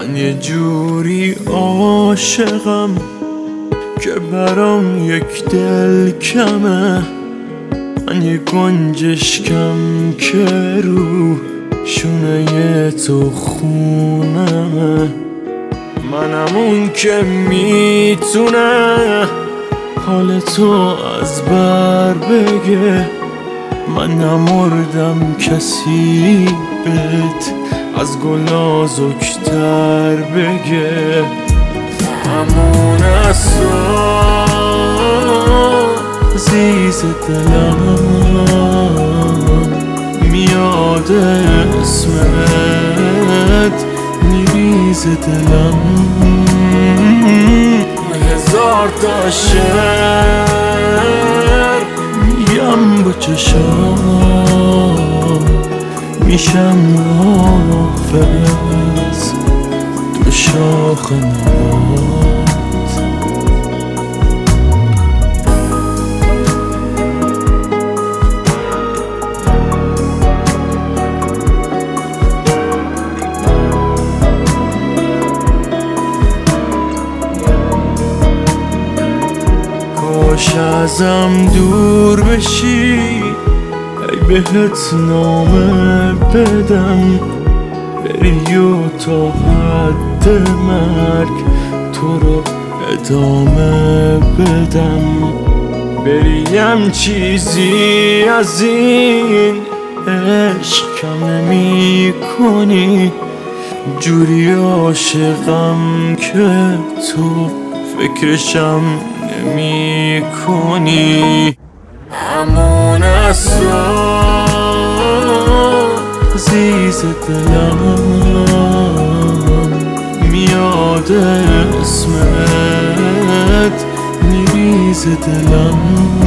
من یه جوری عاشقم که برام یک دل کمه. من یه گنجشکم که رو شونه تو خونمه. منم اون که میتونه حال تو از بر بگه. من نمردم کسی بهت از گل نازکتر بگه. همون عزیز دلم میاد اسمت میریز دلم. هزار تا شعر میم با چشام میشم حافظ تو شاخ نبات. کاش ازم دور بشی ای بهت نامه بدم. بری و تا حد مرگ تو رو ادامه بدم. بریم چیزی از این عشق کم نمی کنی. جوری عاشقم که تو فکرشم نمی کنی. همون عزیز دلم میاد اسمت میریز دلم.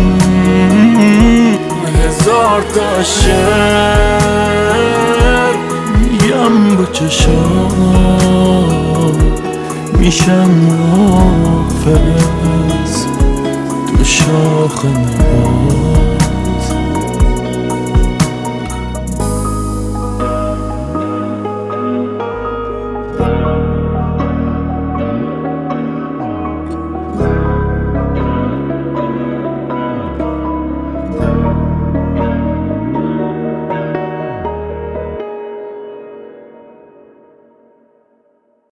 هزار تا شعر میم با چشام میشم حافظ تو شاخ نبات.